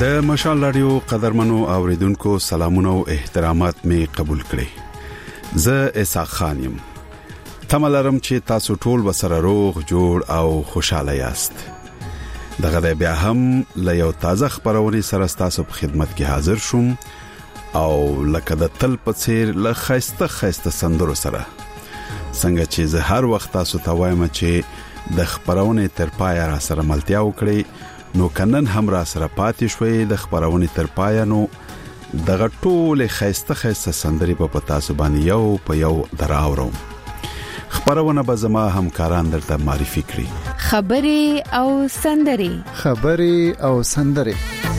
د مشال رادیو قدرمنو اوریدونکو سلامونه او احترامات می قبول کړئ. زه اسحاق خان یم. تملرم چې تاسو ټول وسره روغ جوړ او خوشاله یاست. دغه بیا هم له یو تازه خبرونې سره تاسو په خدمت کې حاضر شوم او لکه د تل په څیر له خسته سندرو سره څنګه چې زه هر وخت تاسو ته وایم چې د خبرونې تر پای را سره ملتیا وکړئ. نو کنن هم را سره پاتې شوي د خبرونې تر پای نو دغه ټول خسته سندري په تاسو باندې یو په یو دراوړم. خبرونه به زما همکاران درته معرفي کړي. خبري او سندري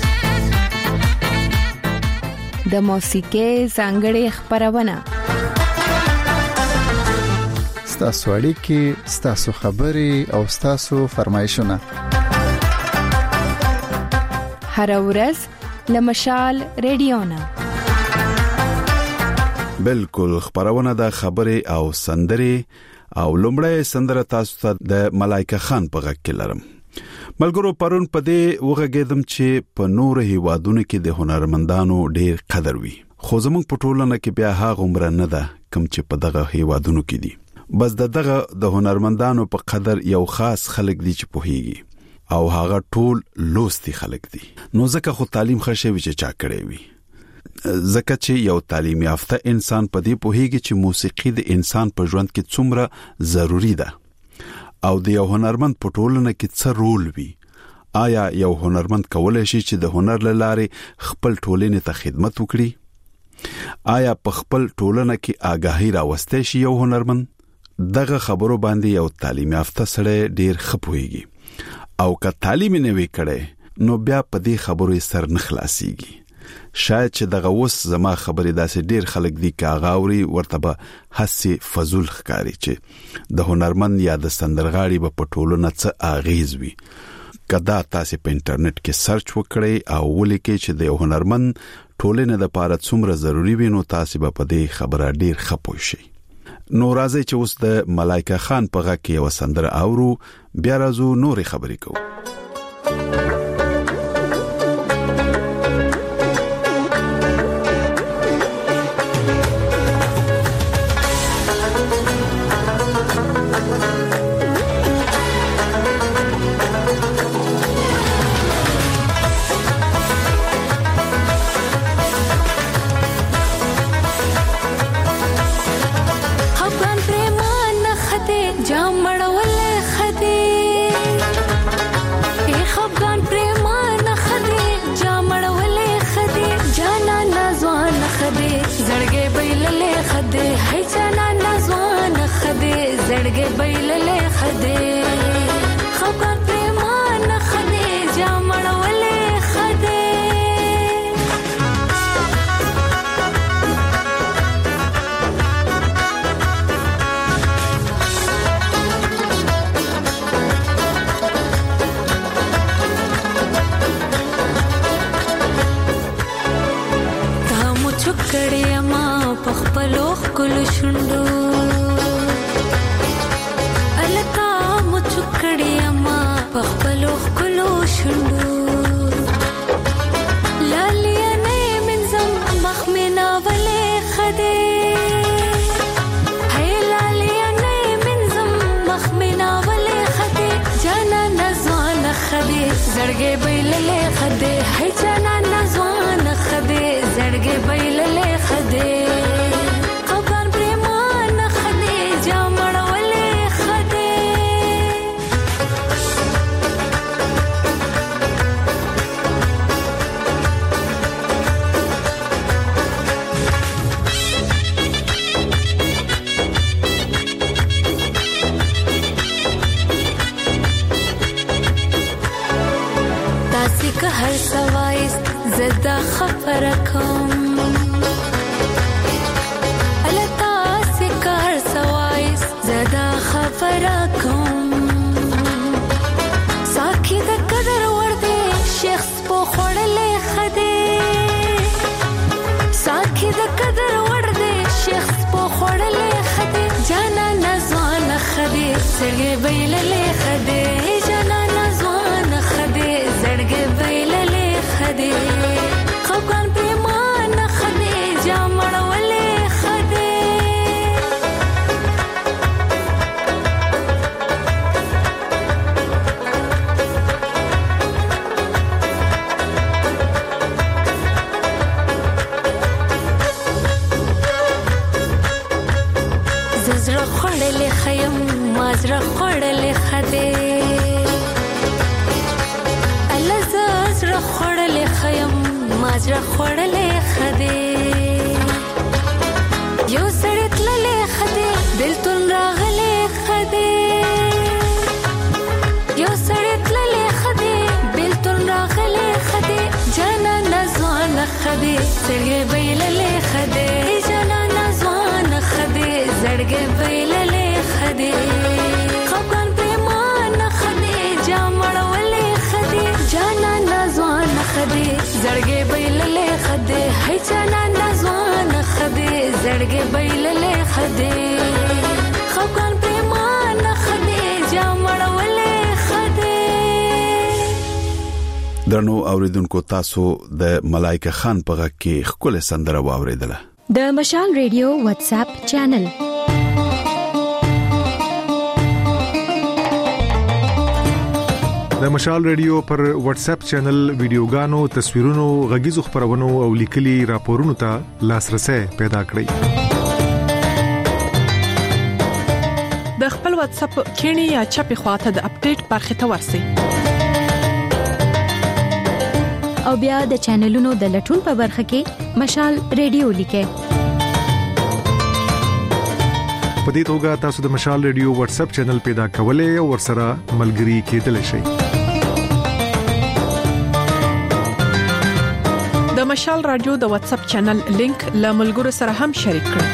د موسیقي څنګه خبرونه ستاسو اړیکې، ستاسو خبري او ستاسو فرمایشونه هر ورځ لمشال رادیو نه بالکل خبرونه د خبري او سندري او لومړی سندره تاسو ته د ملایکه خان په غږ کې لرم. ملګرو پرون په دې وغږیدم چې په نور هیوادونو کې د هنرمندانو ډیر قدر وي، خو زموږ په ټولنه کې بیا هغه عمر نه ده کوم چې په دغه هیوادونو کې دي. بس دغه د هنرمندانو په قدر یو خاص خلک دي چې پوهیږي او هغه ټول لوستي خلک دي. نو ځکه خو تعلیم خښوي چې چا کړی وي، ځکه چې یو تعلیم یافته انسان په دې پوهیږي چې موسیقي د انسان په ژوند کې څومره ضروری ده او د یو هنرمند په ټولنه کې څه رول وي. آیا یو هنرمند کولای شي چې د هنر له لارې خپل ټولنې ته خدمت وکړي؟ آیا په خپل ټولنه کې آگاهی راوستي شي یو هنرمند؟ دغه خبرو باندې یو تعلیم یافته سره ډیر خپويږي او که تعلیم نه وی کړي نو بیا په دې خبرو سر نه خلاصيږي. شاید چې دغه وس زما خبرې داسې ډیر خلک دي کاغاوري ورته به حسي فزول ښکاری چې د هنرمند یا د سندرغاړي په پټولونه څه اغیز وي. کدا تاسو په انټرنیټ کې سرچ وکړئ او ولیکئ چې د هنرمند ټولنه د لپاره څومره ضروری وي نو تاسو به په دې خبره ډیر خپوي شئ. نو راځي چې اوس د ملایکه خان په غږ کې یو سندره اورو، بیا راځو نورې خبرې کوو. زړګې بیللې خدای خبر پریمان خدای جامړولې خدای تا مو چکړې ما پخپلو خپل شوندو پخپلو خلو شندو لالیانه من زم مخمنا ولې خدای هی لالیانه من زم مخمنا ولې خدای جانا نزوان خدای زړګې بیللې خدای هی جانا نزوان خدای زړګې بیللې خدای هر سوایس زدا خبرکم التا سکر سوایس زدا خبرکم ساکي د قدر ورده شخص په خړلې خدای ساکي د قدر ورده شخص په خړلې خدای جانا نزوان خدای سړګې بیللې خدای جانا نزوان خدای زړګې بیللې خدای زړه خړلې خیم ما زړه خړلې خده الله زړه خړلې خیم ما زړه خړلې خده یو سړی تللې خده بلتون راغلې خده یو سړی تللې خده بلتون راغلې خده جانا نزوان خده سړی بیللې خده جانا نزوان خده زړګې بیللې خده خپل پیمان خده جامړولې خده جانا نزوان خده زړګې بیللې خده هي جانا نزوان خده زړګې بیللې خده خپل پیمان خده جامړولې خده. درنو اوریدونکو تاسو د ملائکه خان په غږ کې خپل سندره واوریدله. د مشال ریډیو واتس اپ چینل د مشال ریډیو پر واتس اپ چینل ویډیوګانو، تصویرونو، غږیزو خبرونو او لیکلي راپورونو ته لاسرسي پیدا کړئ. د خپل واتس اپ کینی یا چپی خواته د اپډیټ برخه ته ورسئ. او بیا د چینلونو د لټون په برخه کې مشال ریډیو لیکه. په دې توګه تاسو د مشال ریډیو واتس اپ چینل پیدا کولای او ورسره ملګري کېدلی شئ. د مشال رادیو د واتس اپ چینل لینک له ملګرو سره هم شریک کړئ.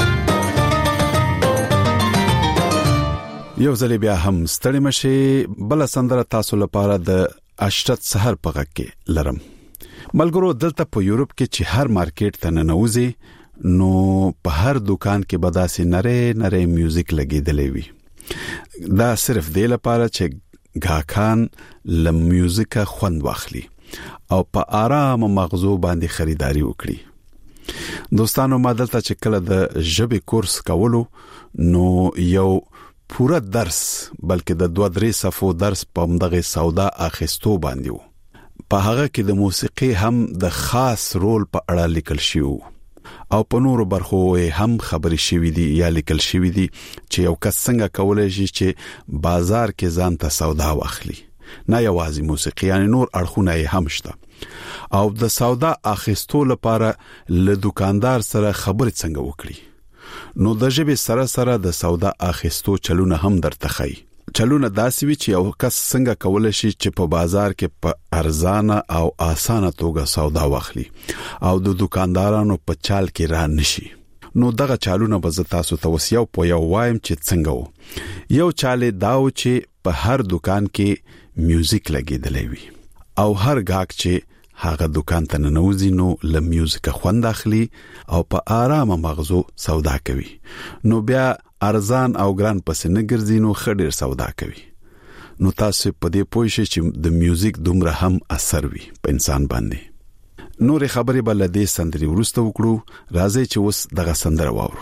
یو ځل بیا هم ستړي مشي بل سندره تاسو لپاره د اشرت سحر په غږ کې لرم. ملګرو دلته په یورپ کې چې هر مارکیټ ته ننوځي نو په هر دکان کې بداسي نره میوزیک لګیدلې وي. دا صرف د لپاره چې غاکان له میوزیکه خوند واخلي او په آرام مغزو باندې خریداري وکړي. دوستانو ما دلته چې کله د ژبې کورس کولو نو یو پورا درس بلکې د 2-3 صفحو درس په مدغه سودا اخیستو باندې وو. په هغه کې د موسیقي هم د خاص رول په اړه لیکل شوی او په نورو برخو هم خبرې شوې دي یا لیکل شوې دي چې یو کس څنګه کولای شي چې بازار کې ځان ته سودا واخلي. نه یوازې موسیقي یعنی نور اړخونه هم شته. او د سودا اخیستو لپاره له دکاندار سره خبرې څنګه وکړي. نو د ژبې سره سره د سودا اخیستو چلونه هم درته خي. چلونه داسې وي چې یو کس څنګه کولای شي چې په بازار کې په ارزانه او اسانه توګه سودا واخلي او د دکاندارانو په چال کې را نشي. نو دغه چالونه به تاسو ته وسیو په یو وایم چې څنګه وو. یو چاله داو چې په هر دکان کې میوزیک لګیدلې وي او هر غاک چې هغه دکان ته ننوځي نو له میوزیک خوند اخلي او په آرام مغزو سودا کوي. نو بیا ارزان او ګران پس نه ګرځي نو خډیر سودا کوي. نو تاسو په دې پوه شئ چې د میوزیک دومره هم اثر وي په انسان باندې. نور خبرې بل دې سندري ورسته وکړو. راځي چې اوس دغه سندره واورو.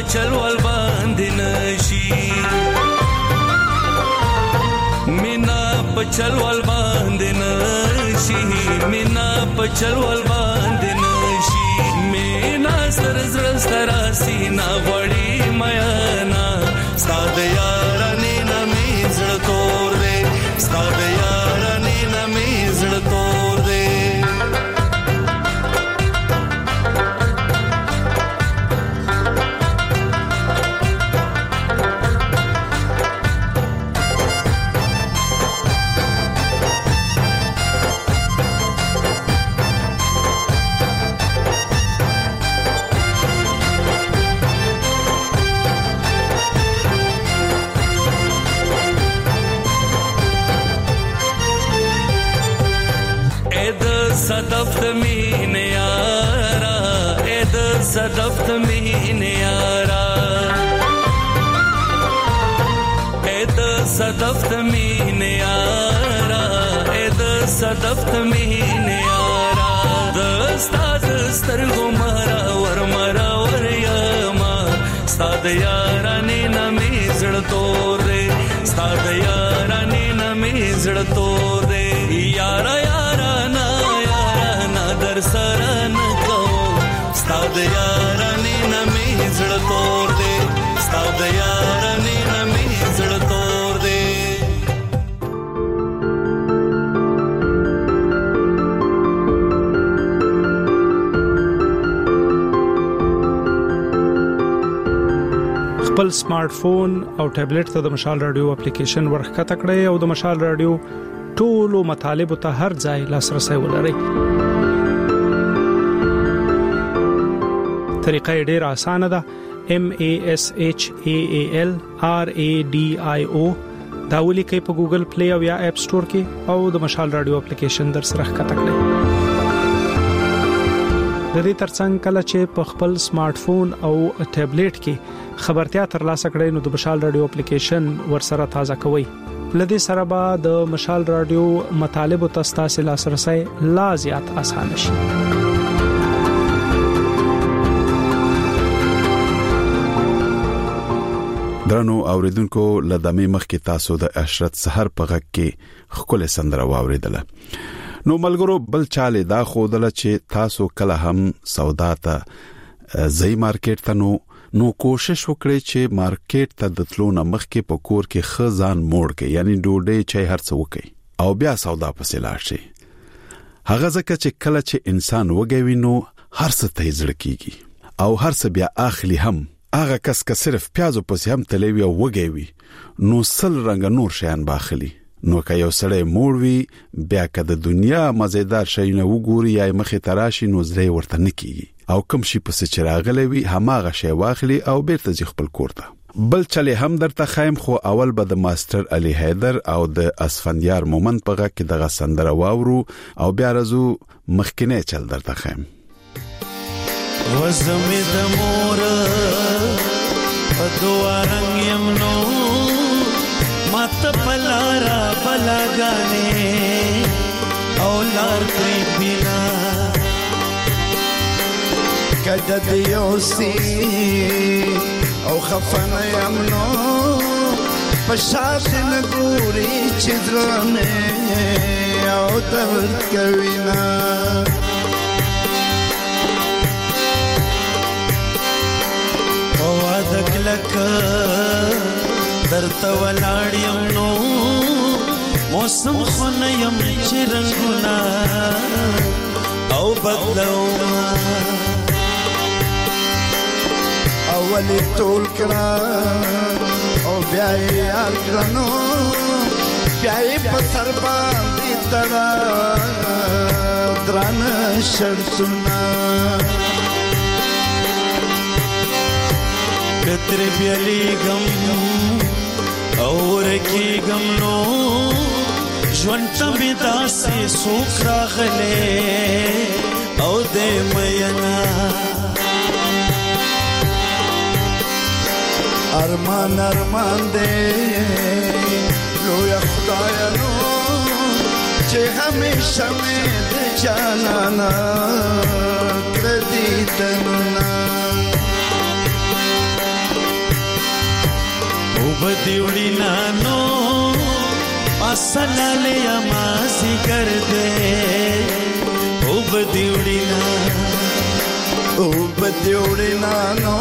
پچل ول باندې نشي مینا پچل ول باندې نشي مینا پچل ول باندې نشي مینا سر زړه سترا سینا وړي میانا ساد یار نه نمې زړه تور دې ساد یار نه نمې زړه تور دې صدف تمین یارا اید صدف تمین یارا اید صدف تمین یارا اید صدف تمین یارا دستا دستر گمارا ور یما ستاد یارانی نمی زړه تور دے ستاد یارانی نمی زړه تور دے یارا یارا نا در سران کو ستاد یارانی نمی زړه تور دے ستاد یارانی نمی زړه تور دے خپل سمارټ فون او ټابلیټ ته د مشال رادیو اپلیکیشن ورخته کړئ او د مشال رادیو ټولو مطالب ته هر ځای لاسرسي ولرئ. طریقه ډیره اسانه ده. MASHAALRADIO دا ولیکئ په ګوګل پلی او یا اپ سٹور کې او د مشال رادیو اپلیکیشن در سره ښکته کړئ. د دې ترڅنګ کله چې په خپل سمارټ فون او ټابلیټ کې خبرتیا ترلاسه کړئ نو د مشال رادیو اپلیکیشن ورسره تازه کوئ. لدې سره به د مشال رادیو مطالب او تاسو لاسرسي لا زیات اسانه شي. درنو اوریدونکو لدمه مخ کې تاسو د عشرت سحر په غږ کې خپل سندره واوریدله. نو ملګرو بل چاله دا خودله چې تاسو کله هم سودا ته زئی مارکیټ ته نو کوشش وکړئ چې مارکیټ ته د تلو نه مخکې په کور کې خزان موړ کې یعنی ډوډۍ چای هرڅ وکړي او بیا سودا پسې لاړ شي. هغه ځکه چې کله چې انسان وګوي نو هرڅ ته ځړ کیږي او هرڅ بیا اخلي هم هغه کس که صرف پیازو پسې هم تلوي او وګوي نو سل رنگ نور شیان باخلي. نو که یو سړی موړ وي بیا که د دنیا مزیدار شي نه وګوري یا مخې تراشي نو زړه ورته نکېږي او کوم شي پسې چراغلې وي هماغه شی واخلي او بیرته ځي خپل کور ته. بل چلې هم درته خایم خو اول به د ماستر علي حیدر او د اسفندیار مومند په غږ کې دغه سندره واورو او بیا راځو مخکینه چل درته خایم. وزمې د مور په دوه رنگ یمنو مات پلارا بلاګانې او لار کوي بنا کده دیوسی او خفن یمنو پشاشن ګوري چدرنه او درد کوینا او ادکلک درته ولاړم نو موسم خنیم چرنګنا او بدلو اولی ټول کړه او بیا یې الګرنو بیا یې په سر باندې تړا درن شرسنا کتر بیلی غم اور کی غم نو ژوند به داسې سوک راغله او دې مینا ارمان دې لوی خدای نو چې همیشه مې د جانانا کړې تننا بدیوڑی نانو असलाले अमासी कर दे ओ बदियोड़ी नानो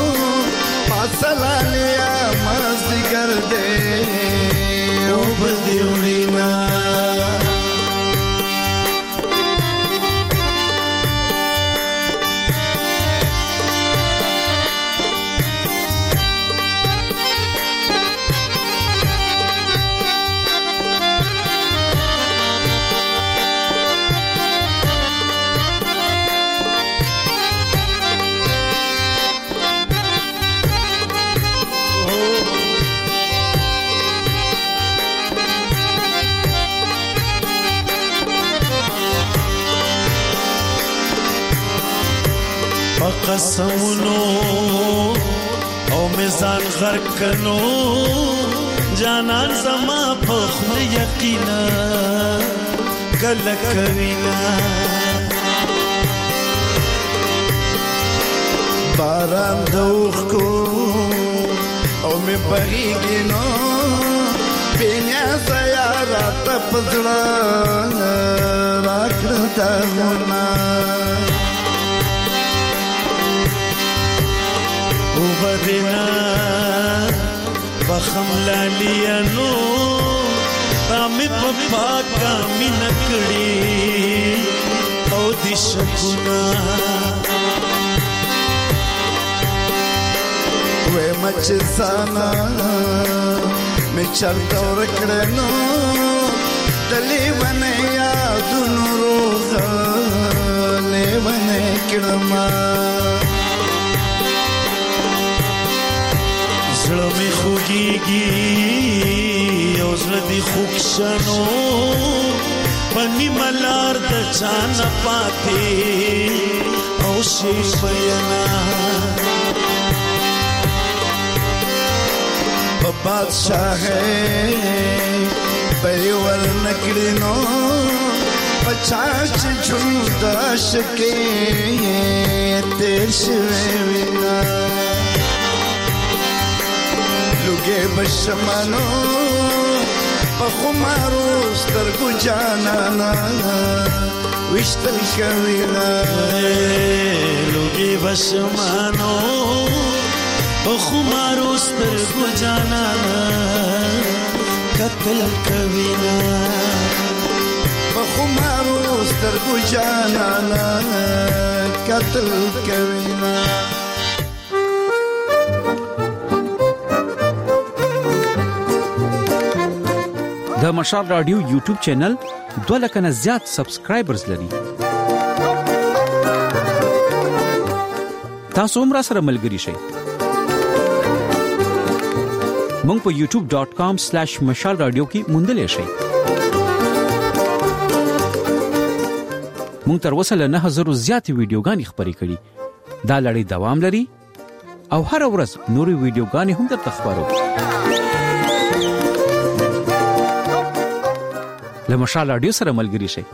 असलाले अमासी कर दे ओ बदियोड़ी ना قسمونو او میزان غرق کنو جانان زما په خپل یقینا کله کوینا باران دوخ کو او می بهیږي نو بینیا سیارات پزړه راکړه دمنا وبدنا بخم لاليانو تامي پاکا مینکړي او دي شکونا وې مچ سانا می چرته ورکړنو دلی ونه یادونو روغ لیونه کړما زړه می خوږیږي او زړه دی خوښنو پنی ملار د چان پاتې او شي بینا بادشاہ پریور نکړینو پچاچ ژوند عاشقې تیر شوی وینا لوګي بشمانو په خمارو سترګو جانانا وشتل کوینا لوګي بشمانو په خمارو سترګو جانانا قتل کوینا په خمارو سترګو جانانا قتل کوینا د مشال رادیو یوټیوب چینل 2 لک نه زیات سبسکرایبرز لري. تاسو هم را سره ملګري شئ. مونږ په youtube.com/mashalradio کې موندلې شئ. مونږ تر اوسه له 9000 زیات ویډیوګانې خبرې کړې. دا لړۍ دوام لري او هر ورځ نورې ویډیوګانې هم درته خبرو. له مشال رادیو سره ملګري شئ.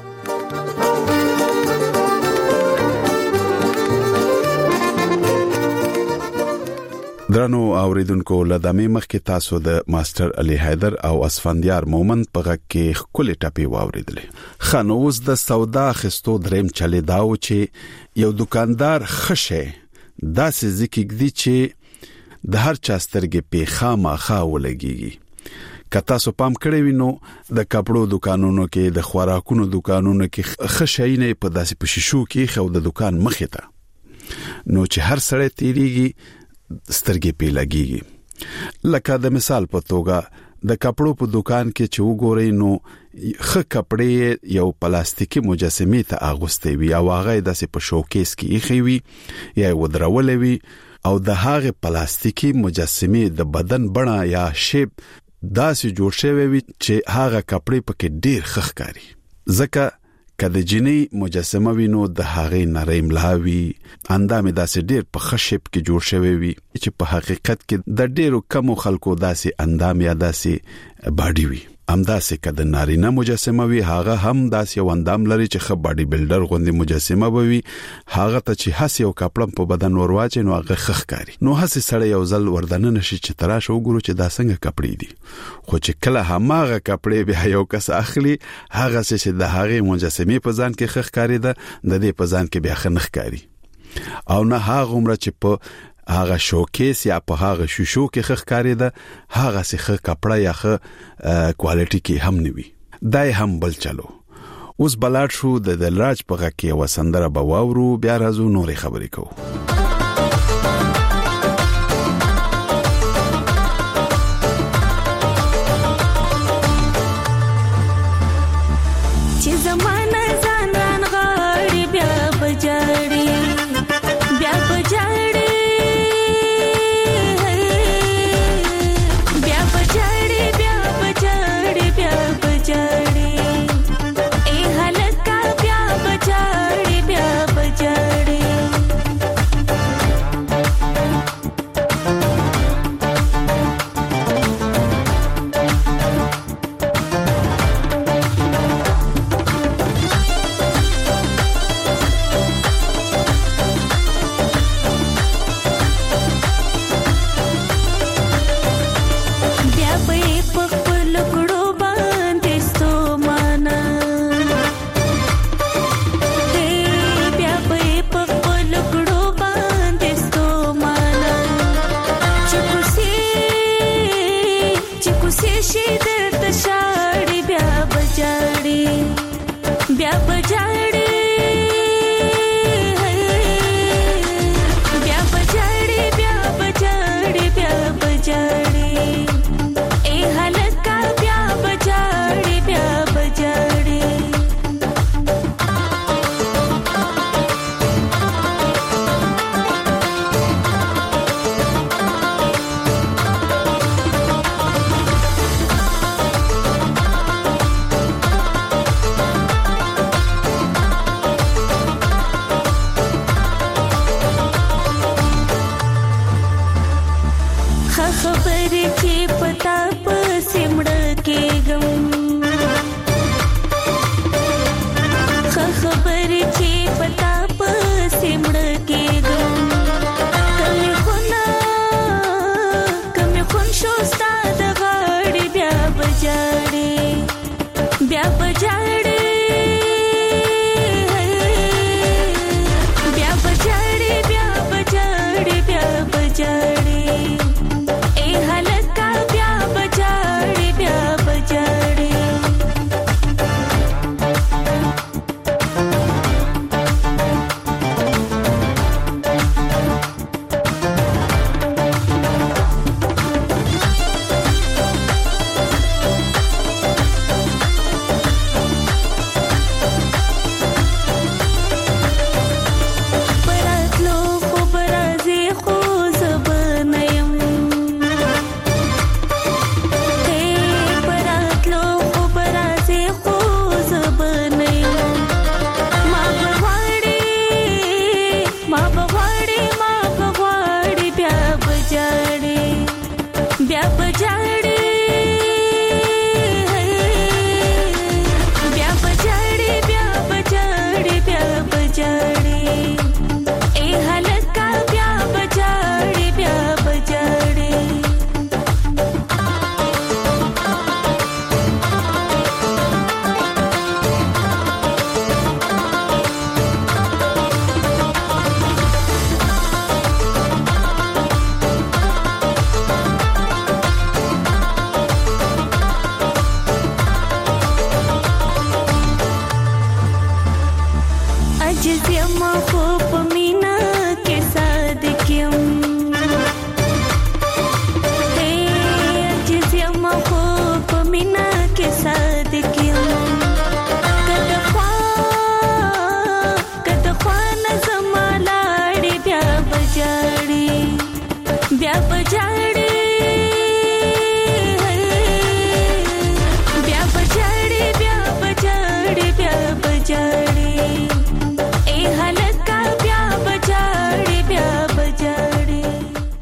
درنو اوریدونکو لدمه مخکې تاسو د ماستر علي حیدر او اسفندیار مومند په غږ کې خپل ټاپي واوریدلې. خنوز د سودا خستو دریم چلے داو چې یو دکاندار خشه داسې ذکر دی چې د هر چا سترګې په خامخا ولګيږي. کتا سو پام کړی وینو د کپړو دکانونو کې د خوراکونو دکانونو کې خشاینه په داسې پشیشو کې خو د دکان مخې ته نو چې هر سړی تیریږي سترګې په لګيږي. لکه د مثال په توګه د کپړو په دکان کې چې وګورئ نو خه کپړې یو پلاستیکي مجسمه ته اغوستې وي او هغه داسې په شوکیس کې ایخي وي یا ودرولې وي او د هغه پلاستیکي مجسمه د بدن بڼه یا شیپ داسې جوړ شوی وي چې هغه کپړې پکې ډیر خخکاری. ځکه کله جنې مجسمه وینو د هغه نرم لاوي اندامه داسې ډیر په خشب کې جوړ شوی وي چې په حقیقت کې د ډیرو کم خلکو داسې اندام یا داسې باډي وي. همداسې کده نارینه مجسمه وي هغه هم داس یو اندام لري چې خ باډي بلډر غوندي مجسمه وي هغه ته چې هڅ یو کپړم په بدن ورواچي نو هغه خخ کاری نو هڅ سړی یو ځل وردانه نشي چې تراشه وګورو چې دا څنګه کپړې دي خو چې کله هماغه کپړې بیا یو کس اخلي هغه چې د هغه مجسمه په ځان کې خخ کاری ده د دې په ځان کې بیا خنخ کاری او نه هغه عمر چې په هغه شوکیس یا په هغه شوشو کې خخ کاری ده هغه سخه کپڑا یا خ کوالټي کې هم نیوي دای هم بل چلو اوس بلاد شو د دلراج په غا کې وسندره بواورو بیا راځو نورې خبرې کوو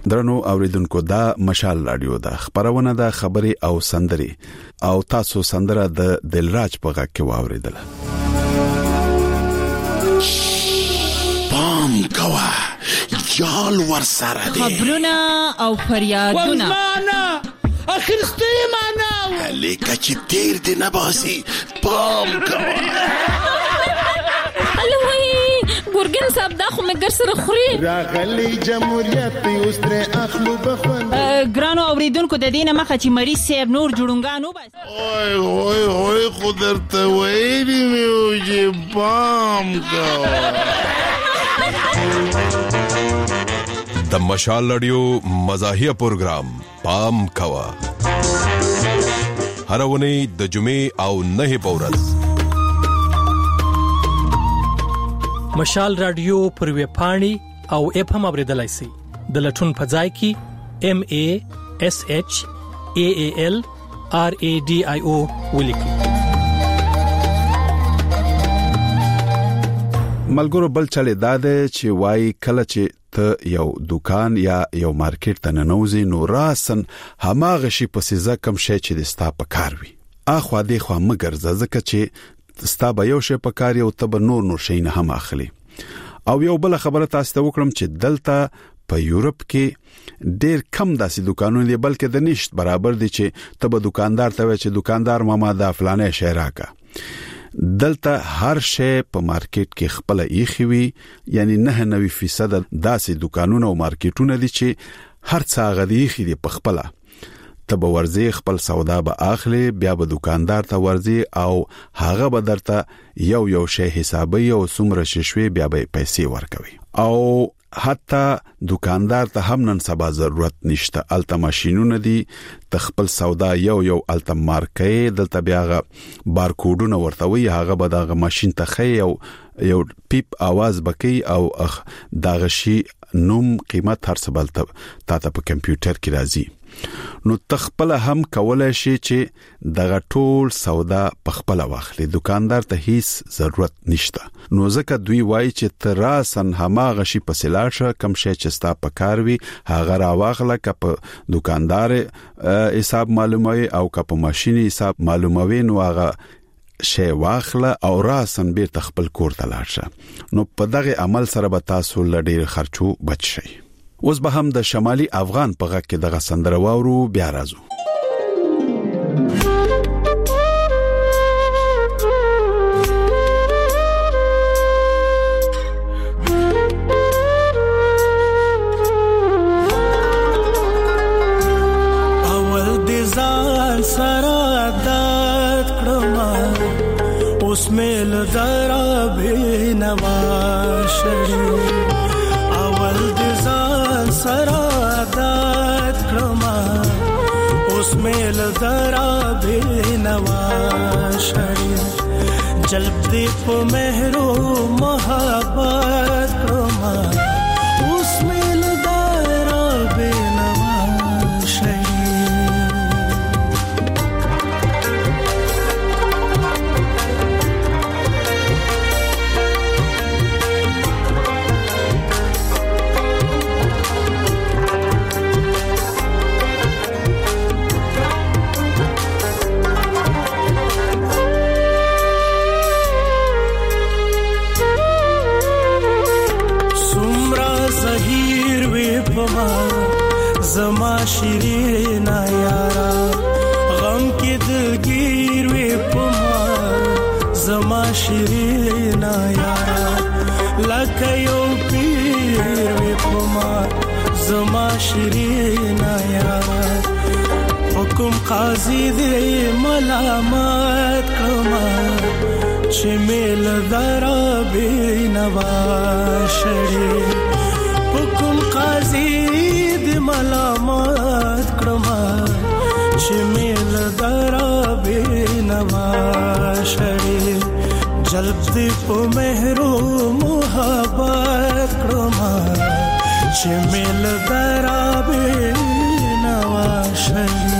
درنو اوریدونکو دا مشال رادیو دا خبرونه دا خبري او سندري او تاسو سندره د دلراج په غږ کې واوریدله. پام کوا یال ورسره دي خبرونه او فریادونه ورمانه اخر ستیمانه لیکه چې تیر دی نباسي پام کوا ګورګن صاحب دا خو مګر سره خوري راغلی جمهوریت اوس تر اخلو بخون ګرانو اوریدونکو د دینه مخه چې مریض صاحب نور جوړونګانو بس اوه خدرته وایي میو چې پام کا د مشال رادیو مزاحیه پروگرام پام کوا هر ونی د جمعې او نه پورز مشال رادیو پر ویب پاڼې او اپ هم اوریدلای شئ د لټون په ځای کې MASHALRADIO ولیکئ. ملګرو بل چلے داده چې وای کله چې ته یو دکان یا یو مارکیټ ته ننوځي نو راسن هماغه شی په سیزه کم شي چې د ستا په کار وي اخوا دی خو مګر ځکه چې ستا به یو شی په کار یو ته نور شي نه هم اخلي. او یو بل خبره تاسو ته وکړم چې دلته په یورپ کې ډېر کم داسې دکانونه دي بلکې د نشټ برابر دي چې ته به دکاندار ته وای چې دکاندار ماما دا فلانه شی راکا. دلته هر شی په مارکیټ کې خپل ایخي وي یعنی 99% داسې دکانونه او مارکیټونه دي چې هر څه غدي خې دي په خپل ته به ورځي خپل سودا به اخلي بیا به دکاندار ته ورځي او هغه به درته یو شی حسابي او څومره ششوي بیا به پیسې ورکوي او حتی دکاندار ته هم نن سبا ضرورت نشته الته ماشينونه دي تخپل سودا یو الته مارکې دلته بیا بارکوډونه ورتوي هغه به دغه ماشين ته خي یو پیپ आवाज بکی او دغه شی نوم قیمت هر څه بلته تا په کمپیوټر کې راځي نو تخپل هم کولای شي چې دغه ټول سودا په خپل واخلي دکاندار ته هیڅ ضرورت نشته نو ځکه دوی وایي چې تراسن هماغه شي په سلاشه کم شي چې ستا په کار وي هغه راواخله کپ دکاندار حساب معلوموي او کپ ماشيني حساب معلوموي نو هغه شی واخله او راسن به تخپل کور ته لاړ نو په دغه عمل سره به تاسو لډیر خرچو بچ شئ. اوس به هم د شمالي افغان په غږ کې دغه سندره واورو بیا راځو. اول دې ځان سره عادت کړم اوس مې لدارا بنوا شړې اول دې سرا عادت کرما اوس میل درا بنوا شړې جلب دې په مهرو محبت کرما اوس میل درا بنوا شړې زما شیرین یارا غم کې دلګیر وې پما زما شیرین یارا لکه یو پیر وې پما زما شیرین یارا حکم قاضي دې ملامت کما چې مل درا بنوا شړې حکم قاضي ملامت کرما چې مل درا بنوا شړې جلب دې په مهرو محبت کرما چې مل درا بنوا شړې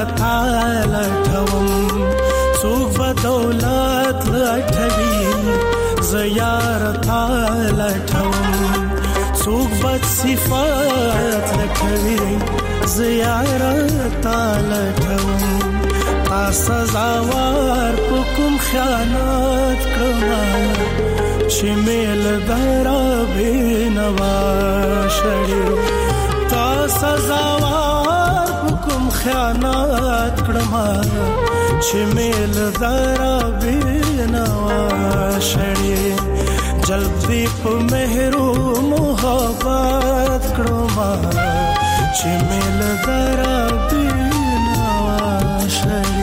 تا لټوم څوک به دولت لټوي زیار تا لټوم څوک به صفات لټوي زیار تا لټوم تا سزاوار پکم خیانت کړم چې میل درا بینوا شړې تا سزاوار پکم خیانت کړم چې میل درا بینوا شړې جلب دې په مهر او محبت کړم چې میل درا بینوا شړې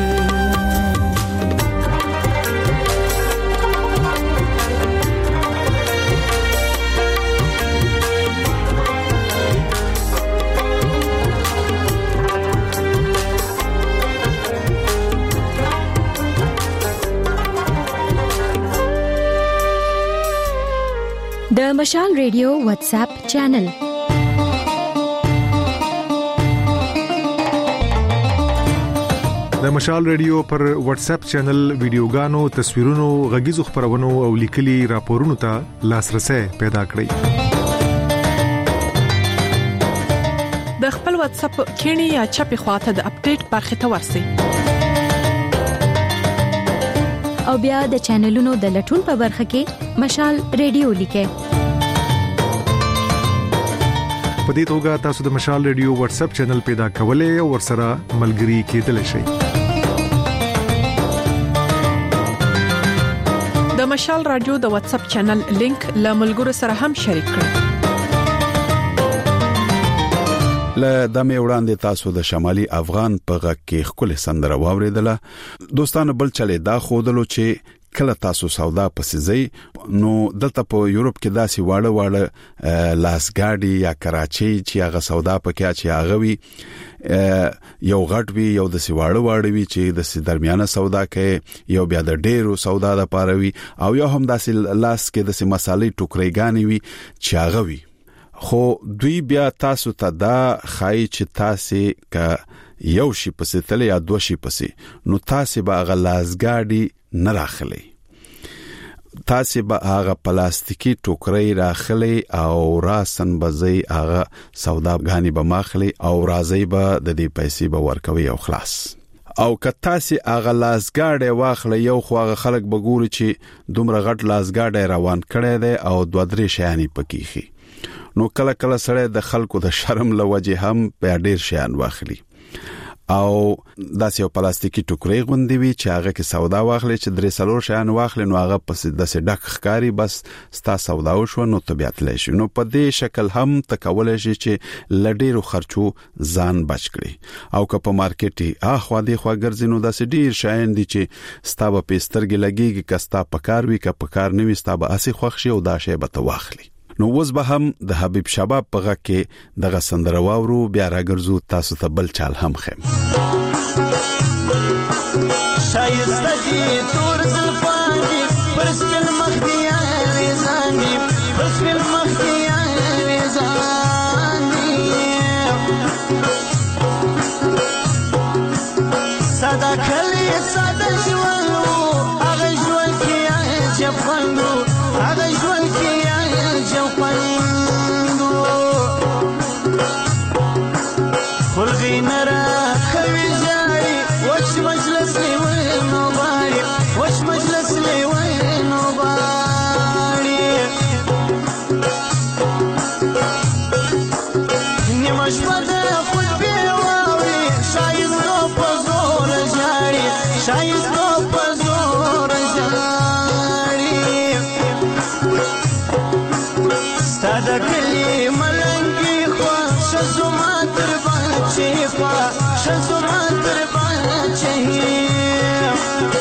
د مشال ریډیو واتس اپ چینل د مشال ریډیو پر واتس اپ چینل ویډیوګانو تصویرونو غږیزو خبرونو او لیکلي راپورونو ته لاسرسي پیدا کړئ د خپل واتس اپ کینی یا چپی خواته د اپډیټ برخه ته ورسئ او بیا د چینلونو د لټون په برخه کې مشال ریډیو لیکه په دې توګه تاسو د مشال ریډیو واتس اپ چینل پیدا کولای او ورسره ملګري کېدلی شئ د مشال رادیو د واتس اپ چینل لینک له ملګرو سره هم شریک کړئ له دمه وړاندې تاسو د شمالي افغان په غږ کې خپل سندره واوریدله دوستانو بل چلے دا خودلو چې کله تاسو سودا پسې نو دلته په یورپ کې داسې واړه لاسګاډي یا کراچي چې هغه سودا پکې چې هغه وي یو غټ وی یو د سیواړه وی چې د درمیانه سودا کې یو بیا د ډیرو سودا د پاره وی او یو هم داسې لاس کې د مصالې ټوکرېګانی وی چې هغه وی خو دوی بیا تاسو ته دا خای چې تاسو ک یو شي پسې تل یا دوه شي پسې نو تاسو به غلازګاډي نه راخلي تاسو به هغه پلاستیکي ټوکرې راخلي او راسن بزي هغه سوداګانی به ماخلي او راځي به د دې پیسې به ورکوي او خلاص او کته سي هغه لاسګاډي واخلي یو خو هغه خلک بګوري چې دومره غټ لاسګاډي روان کړي دي او دوه درې شیانی پکېخي نو کله کله سره د خلکو د شرم لوجه هم په ډیر شیان واخلي او داسې یو پلاستیکي ټوکرې غوندي وي چې هغه کې سودا واخلي چې درې څلور شیان واخلي نو هغه پس داسې ډک ښکاری بس ستا سودا وشو نو طبيعت لشي نو په دې شکل هم تکول شي چې لډیرو خرچو ځان بچ کړي او که په مارکیټي اخوا دې خوا ګرځي نو داسې ډیر شیان دي چې ستا په پسترګي لګيږي کستا پکار وي که پکار نه وي ستا به اسی خوښ شي او دا شی به واخلي نو وز به هم د حبیب شباب په غږ کې دغه سندره واورو بیا راګرځو تاسو ته بل چال هم خیم شایسته دي تور زلفاني پرسکل مخدیا وزاني پرسکل مخدیا وزاني صدا کلی صدا جوانو هغه جوان کې جفانو هغه جوان کې خلقي نرى خوي جاري وش مجلس لي وين وباري وش مجلس لي وين وباري إني مش بدي أفوت بيواوي شايز روب زور جاري شايز روب زور جاري استاذ كلي ملنقي خواه شزو ما تربى شيفا شزو ما تربى شهيف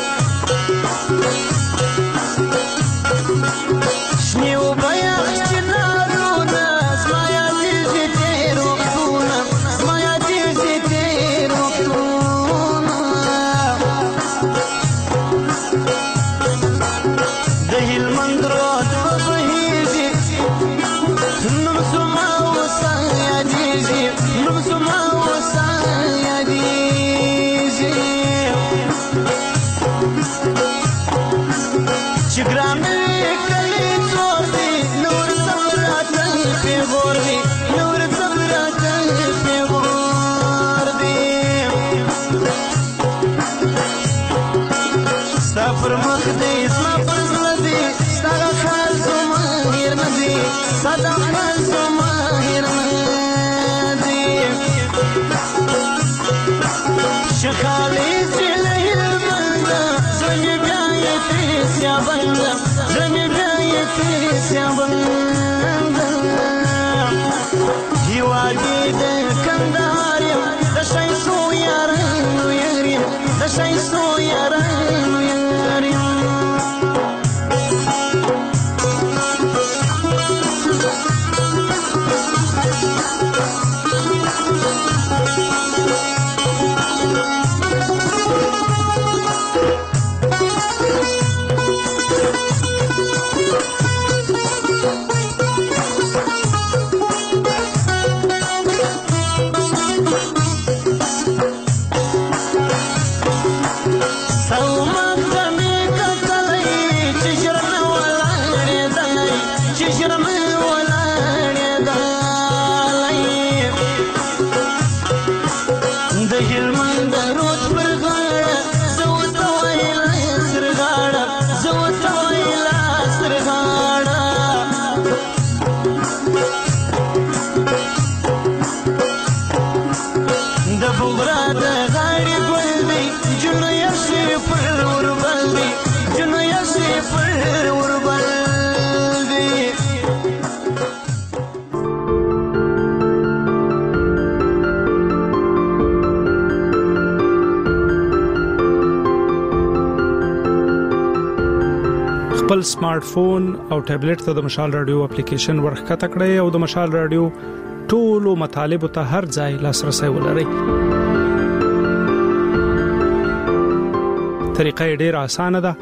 شني وبياخ جنارونا ما يديزي تير وقتونا ما يديزي تير وقتونا دهي المندرات وبهيزي نمسو ما وصا يديزي نمسو ما وصا يديزي چې ګرانې کلی څور دی نور صبرات پیغور دی نور صبرات پیغور دی ستا پر مخ دی زما پر زړه دی ستا خیال زما هېر نه دی ستا د خیال زما هېر نه دی شخالي چې له هلمنده زړه مې بیا یې سیابنده زړه مې بیا یې سیابنده هېواد یې د کندهار یم د ښایستو یارانو یار یم د ښایستو یارانو یار یم خپل سمارټ فون او ټابلیټ ته د مشال رادیو اپلیکیشن ورخکته کړئ او د مشال رادیو ټولو مطالب ته هر ځای لاسرسي ولرئ. طریقه ډیره اسانه ده.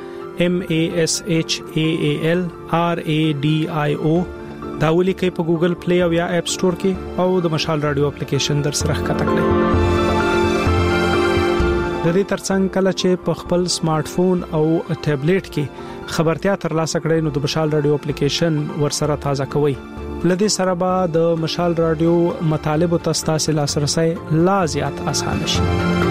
MASHAALRADIO دا ولیکئ په ګوګل پلی او یا اپ سٹور کې او د مشال رادیو اپلیکیشن در سره ښکته کړئ. د دې ترڅنګ کله چې په خپل سمارټ فون او ټابلیټ کې خبرتیا ترلاسه کړئ نو د مشال رادیو اپلیکیشن ورسره تازه کوئ. لدې سره به د مشال رادیو مطالب او تاسو لاسرسي لا زیات اسانه شي.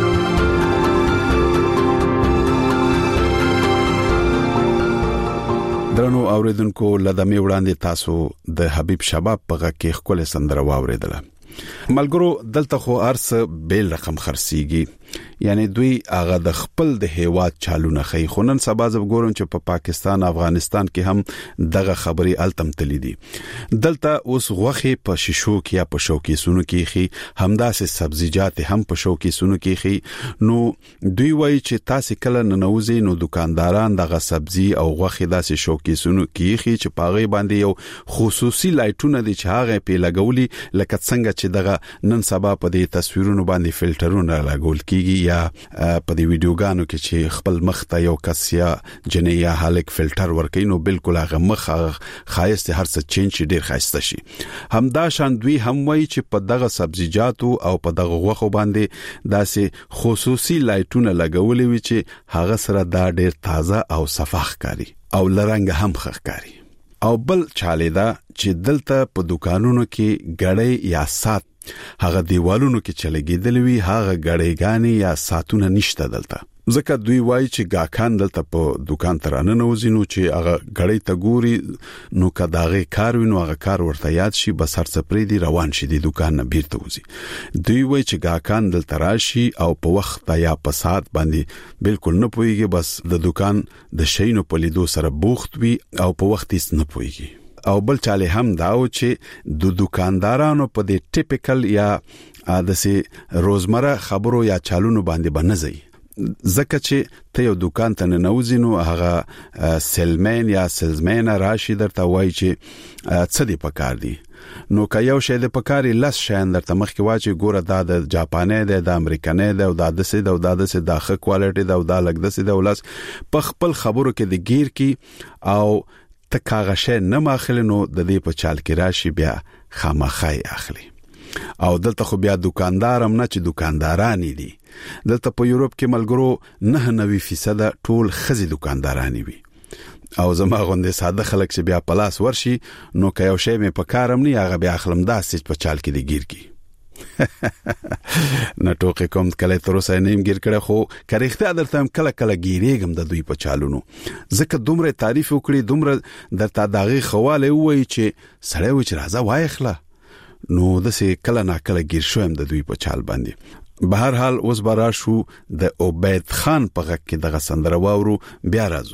درنو اوریدونکو لدمه وړاندې تاسو د حبیب شباب په غږ کې خپل سندره واوریدله. ملګرو دلته خو ارس بیل رقم خرسيږي یعنی دوی هغه د خپل د هیواد چالونه خي خونن سبا زب ګورم چې په پاکستان افغانستان کې هم دغه خبري التم تلیدي دلته اوس غوخي په شیشو کې یا په شوکیسونو کې خي همداسې سبزیجات هم په شوکیسونو کې خي نو دوی وایي چې تاسو کله ننوځي نو دکانداران دغه سبزی او غوخي داسې شوکیسونو کې خي چې پاغي باندې یو خصوصي لایټونه دي چې هغه په لګولي لکه څنګه چې دغه نن سبا په دې تصویرونو باندې فلټرونه لګول کیږي یا په دې ویډیوګانو کې چې خپل مخ ته یو کس یا جنې یا هالک فلټر ورکړي نو بالکل هغه مخ خایسته هر څه چینج ډیر خایسته شي. همدا شان دوی هم وایي چې په دغه سبزیجاتو او په دغه غوښو باندې داسې خصوصي لایټونه لګولې وي چې هغه سره دا ډیر تازه او صفاح ښکاري او لرنګ هم ښکاري. او بل چاله دا چې دلته په دکانونو کې غړې یا سات هغه دیوالونو کې چلګېدلې وي هغه غړېګانی یا ساتونه نشته دلته ځکه دوی وایي چې گاکان دلته په دکان ترانه نوځینو چې هغه غړې ته ګوري نو کداغه کار وینو هغه کار ورته یاد شي بس هر څه پرې دی روان شي د دکان نه بیرته وځي. دوی وایي چې گاکان دلته راشي او په وخت یا په سات باندې بالکل نه پويږي بس د دکان د شینو په لیدو سره بوخت وي او په وخت یې نه پويږي. او بل چاله هم داو چې د دکاندارانو په دې ټیپیکل یا داسې روزمره خبرو یا چالونو باندې بنځي زکه چې ته یو دکان ته ننوځې نو هغه سیلمن یا سیلزمن راشي درته وایي چې څه دی پکار دی نو که یو شی د پکاري لس شین درته مخکې واچي ګوره دا د جاپاني دی د امریکاني دی او د دسه د داسه داخه کوالټي د لګ دسه د ولس په خپل خبرو کې د گیر کی او تکاغشه نه ماخلنو د دې په چال کې راشي بیا خامخای اخلي. او دلته خو بیا دکاندارم نه چې دکاندارانی دي دلته په یورپ کې ملګرو 99% ټول خزي دکاندارانی وي او زما غوندې ساده خلک چې بیا پلاس ورشي نو که یو شی مې په کارم نه هغه بیا خلم داسې په چال کې دی گیر کی نه ټوکې کوم کله تر اوسه نیم گیر کړه خو کریخته درته کله کله گیریږم د دوی په چالونو ځکه دومره تعریف وکړي دومره درته داغي خواله وای چې سړی و چې راځه وای خلا نو دسه کله نا کله گیر شوم د دوی په چال باندې به هر حال اوس برا شو د عبید خان په غږ کې دغه سندره واورو بیا راځو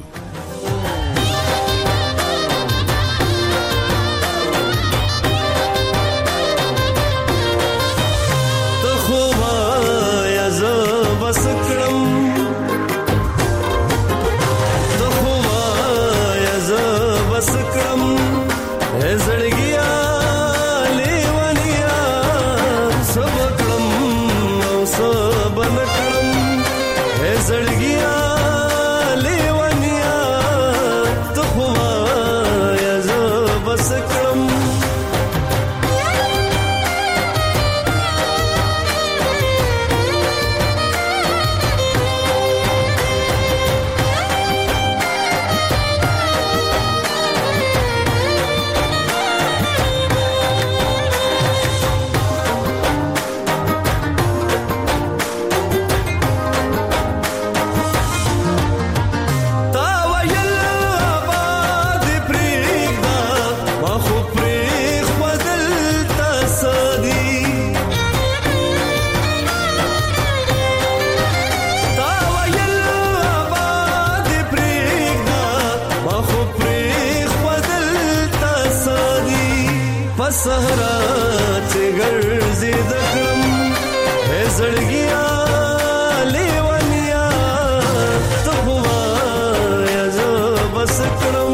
صحرا چې ګرځي د کړم هې زړګیا لیونیا ته هوا یا زه بس کړم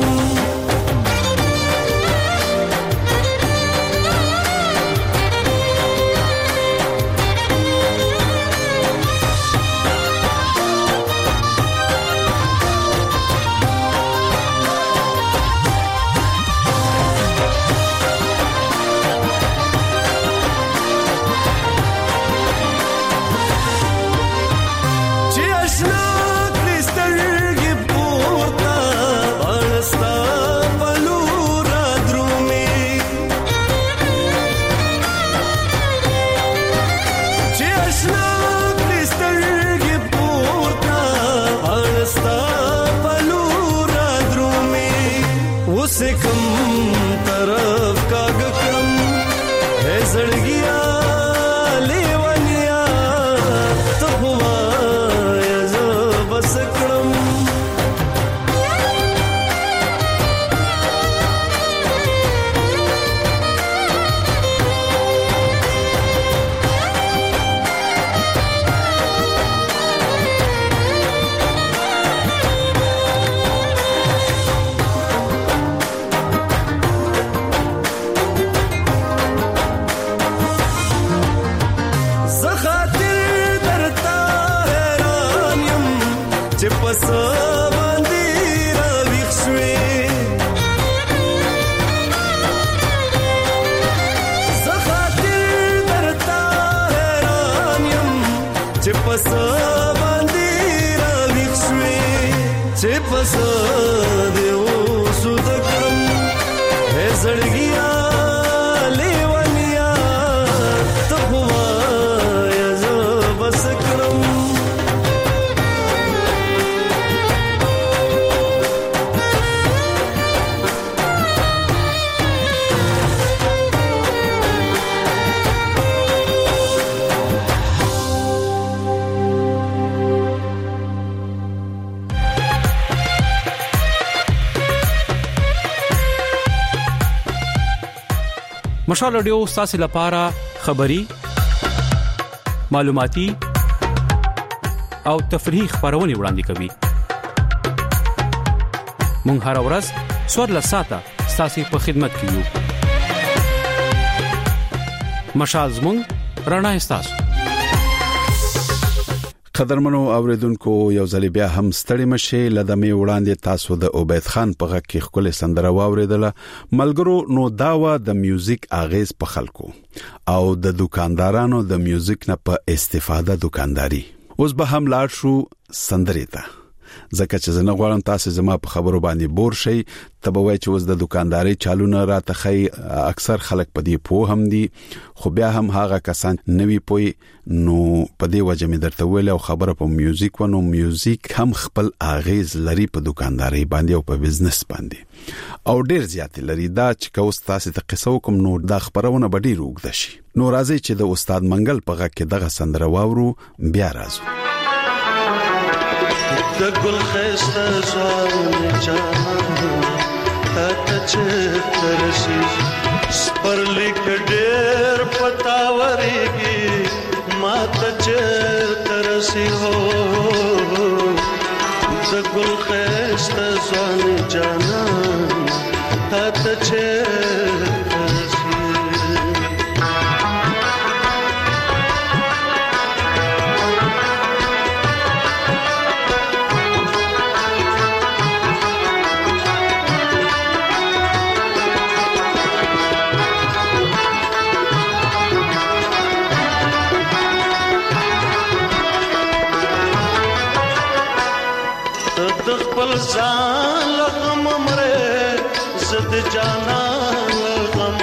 مشال رادیو تاسو لپاره خبری معلوماتي او تفریحي خبرونه وړاندې کوي مونږ هر ورځ سوړ لساته تاسو په خدمت کې یو مشال زموږ رڼا تاسو قدرمنو اوریدونکو یو ځل بیا هم ستړي مشه لدمه وړاندې تاسو د عبید خان په غږ کې خپل سندره واوریدله ملګرو نو داوا د میوزیک اغیز په خلکو او د دکاندارانو د میوزیک نه په استفاده دکانداري اوس به هم لاړ شو سندرې ته ځکه چې زه نه غواړم تاسو زما په خبرو باندې بور شئ. تبوي چې اوس د دکانداري چالونه راته خي اکثر خلک په دې پوه هم دي، خو بیا هم هغه کسان نوی پوي نو په دې وجه مې درته ویل او خبره په میوزیک ونو میوزیک هم خپل اغیز لري په دکانداري باندې او په بزنس باندې او ډیر زیات لري. دا چې کوس تاسو ته قصو کوم نو دا خبرونه به ډیر وګد شي. نو راځي چې د استاد منګل په غږ کې دغه سندره واورو بیا راځو. د ګل خسته ځوان جان ته چې ترسي سپرلی کډیر پتاوريږي ما ته چې ترسي هو د ګل خسته ځوان جان ته چې ځان لغم مره زد جانا لغم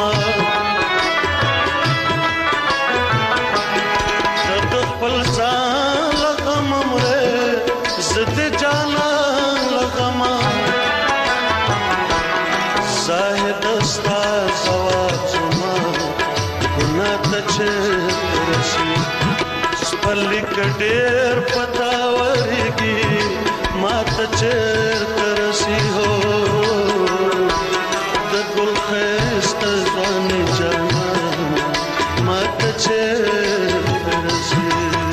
زد خپل ځان لغم مره زد جانا لغم زاهد استا زواب زما ګنا ته چې رسي سپلی کډیر پتاوريږي ما ته چې ترسي هو د ګل خسته ځوان جان ما ته چې ترسي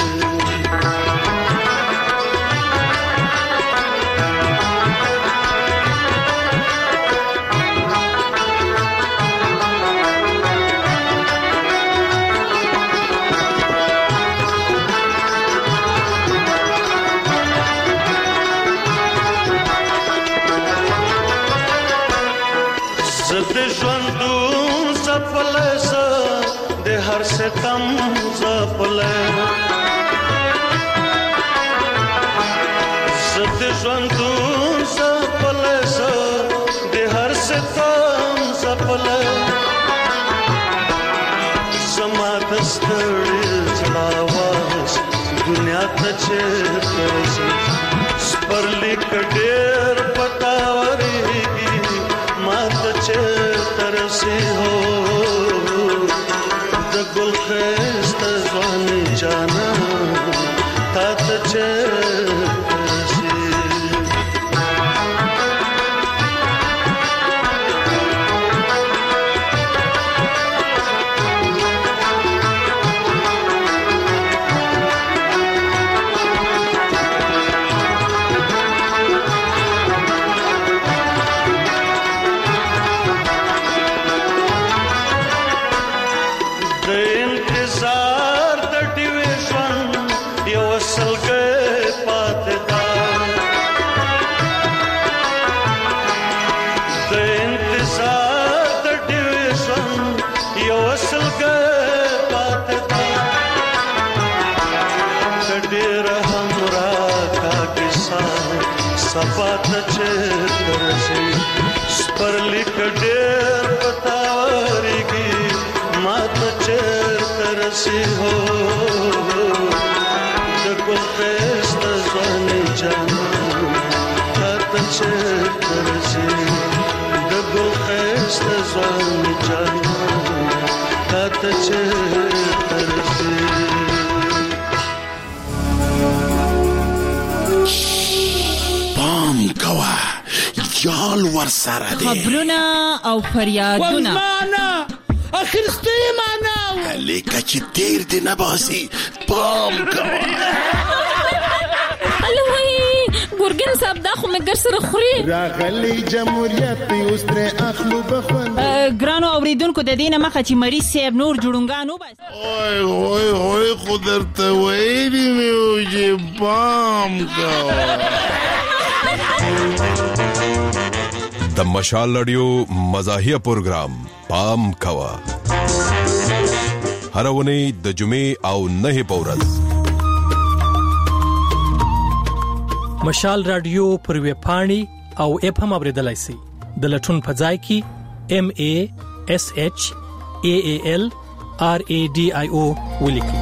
ستم زپله ست ژوندون زپله د هر ستم زپله زما د ستړي ځلاواز دنیا ته چې ترسي سپرلی کډیر پتاوريږي ما ته چې ترسي هو ګل خسته ځوان جانا تا ته چې سپات چې ترسي سپرلی کډیر پتاوريږي ما ته چې ترسي هو د ګل خسته ځوان جان ته چې ترسي د ګل خسته ځوان جان ته چې ترسي کوا یال ور سره دي خبرونه او فریادونه والمانا اخرسته معنا لیکه چې تیر دی نه باسي پام کوا ګورګن صاحب دا خو مګر سره خوري راغلی جمهوریت اوس تر اخلو بخوند ګرانو اوریدونکو د دینه مخه چې مریض صاحب نور جوړونګانو بس اوه خو درته وایي مې چې پام کوا د مشال رادیو مزاحیه پروگرام پام کوا هر ونی د جمعې او نه پورز مشال رادیو پر ویب پاڼې او اپ هم اوریدلای شئ. د لټون په ځای کې MASHALRADIO ولیکئ.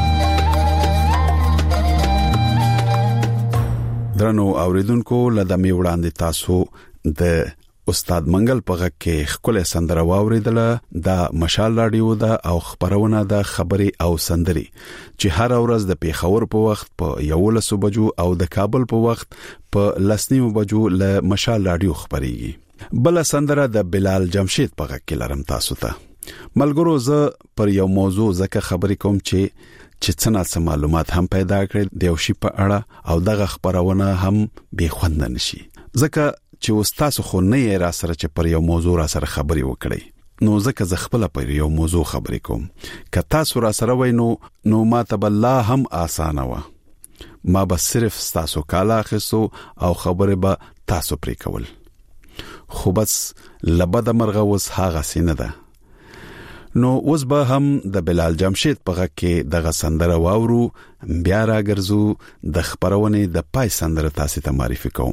درنو اوریدونکو لدمه وړاندې تاسو د استاد منګل په غږ کې خپل سندره واوریدله. د مشال رادیو دا او خبرونه د خبري او سندري چې هر ورځ د پیښور په وخت په 11 بجو او د کابل په وخت په 10 بجو له مشال رادیو خبريږي. بل سندره د بلال جمشید په غږ کې لرم تاسو ته. ملګرو زه پر یو موضوع زکه خبرې کوم چې څنګه معلومات هم پیدا کړي د یو شی په اړه او دغه خبرونه هم به خوند نشي. ځکه چې استاد خو نه را سره چې پر یو موضوع را سره خبري وکړي. نو ځکه ز خپل پر یو موضوع خبرې کوم. که تاسو را سره وینو نو ما ته بالله هم اسانه و. ما به صرف تاسو کاله خسو او خبره به تاسو پرې کول. خو بس لبد مرغه وس هاغه سینه ده. نو اوس به هم د بلال جمشید په غږ کې دغه سندره واورو. بیا راګرځو د خبرونه د پای سندره تاسو ته معرفي کوم.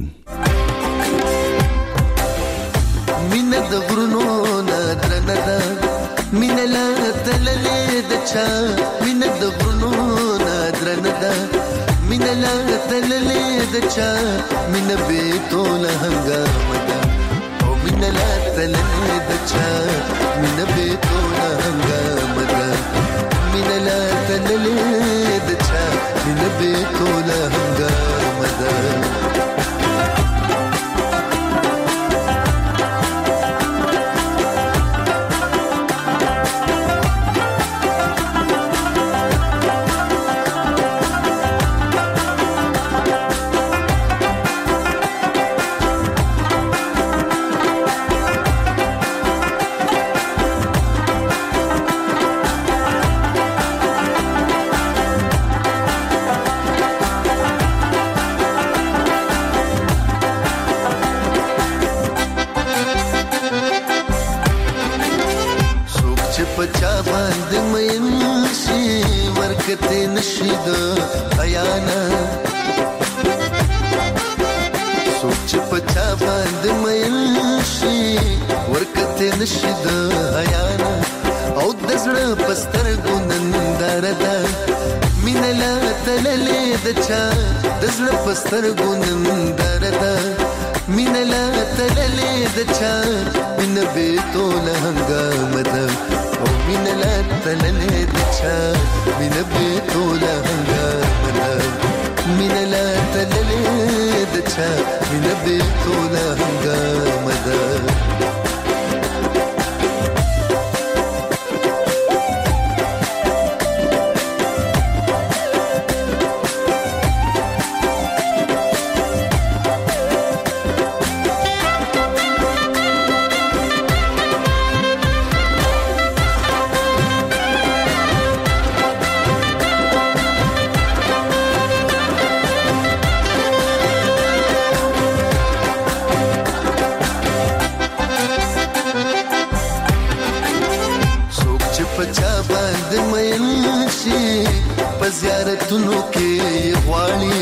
مینه د غرونو نادرنه ده، مینه لا تللې د چا. مینه د غرونو نادرنه ده، مینه لا تللې د چا. مینه به توله هنګامه ده او مینه لا تللې د چا. مینه به توله هنګامه ده، مینه لا تللې د چا. مینه به توله هنګامه ده. پچا باندې مې شي ورکته نشید حیانا. سوچ پچا باندې مې شي ورکته نشید حیانا. او د زړه پستر ګونندار ده، مینه لا تللې د چا. د زړه پستر ګونندار ده، مینه لا تللې د چا. مینه به توله هنګامه ده او مینه لا تللې د چا. مینه به توله هنګامه ده، مینه لا تللې د چا. مینه به توله هنګامه ده. زیارتونو کې غواړي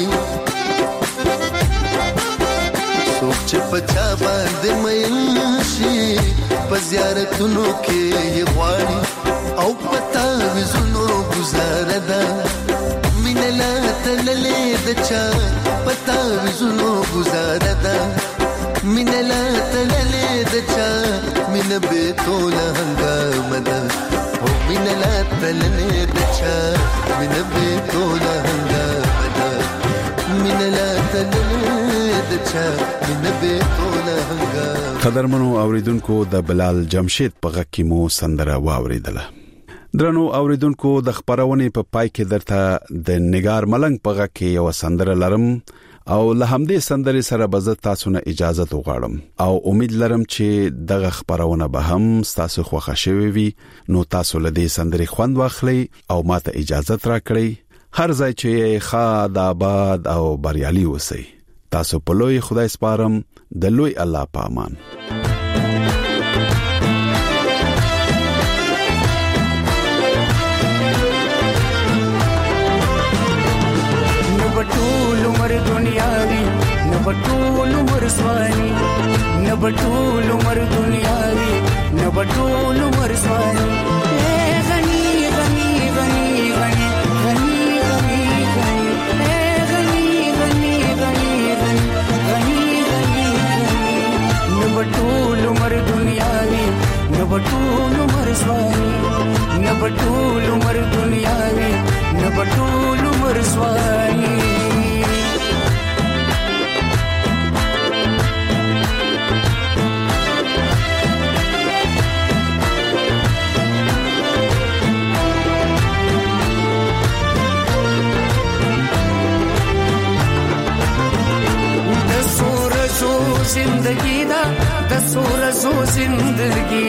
څوک چې پچا باندې مېل شي. په زیارتونو کې غواړي او پتا وزونو گزاره ده. مینه لا تللې د چا. پتا وزونو گزاره ده، مینه لا تللې د چا. مینه به توله هنګامه ده او مینه لا تللې د چا. مینه به توله هنګامه ده، مینه لا تللې د چا. مینه به توله هنګامه. قدرمنو اوریدونکو د بلال جمشید په غږ کې مو سندره واوریدله. درنو اوریدونکو د خبرونه په پای کې درته د نگار ملنګ په غږ کې یو سندره لرم او له همدې سندرې سره به تاسو نه اجازه وغواړم او امید لرم چې دغه خبرونه به هم تاسو خوښ شوي وي. نو تاسو له دې سندرې خوند واخلئ او ماته اجازه راکړئ. هر ځای چې خاد آباد او بریالي اوسئ. تاسو په لوی خدای سپارم. د لوی الله په امان. ټول عمر دنیا وی نبټول عمر ځواني نبټول عمر دنیاوي نبټول عمر ځواني غني غني غني غني غني غني غني غني غني غني غني غني نبټول عمر دنیاوي نبټول عمر ځواني نبټول عمر دنیاوي نبټول عمر ځواني زندگی دا د سورزو زندگی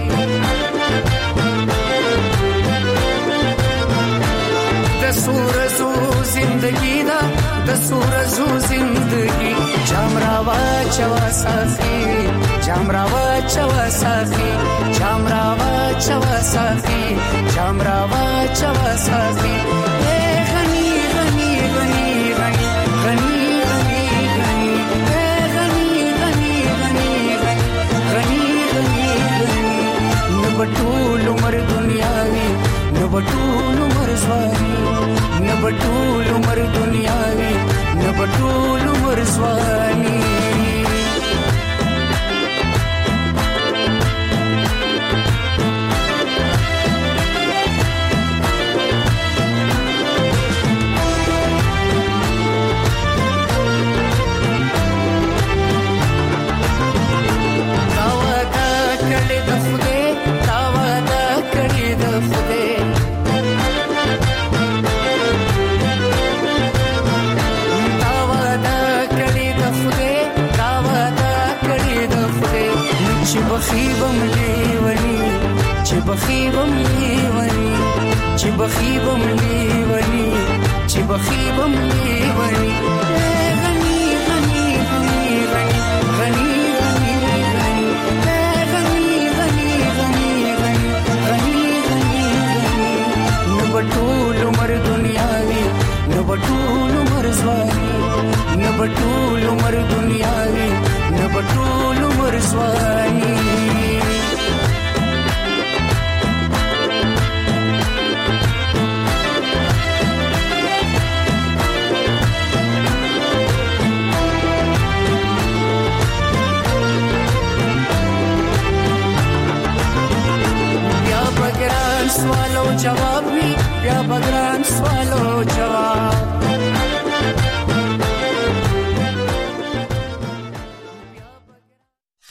د سورزو زندگی دا د سورزو زندگی جامراوا چوا ساخي جامراوا چوا ساخي جامراوا چوا ساخي جامراوا چوا ساخي غني غني غني غني غني نبټول عمر دنیاوي نبټول عمر ځواني نبټول عمر دنیاوي نبټول عمر ځواني بخيبم ليوني چې بخيبم ليوني چې بخيبم ليوني چې بخيبم ليوني غني غني غني غني غني غني غني غني غني غني غني غني نبټول عمر دنیاوي نبټول عمر ځواني نبټول عمر دنیاوي نبټول عمر ځواني بیا بګران سوالو جواب وی بیا بګران سوالو جواب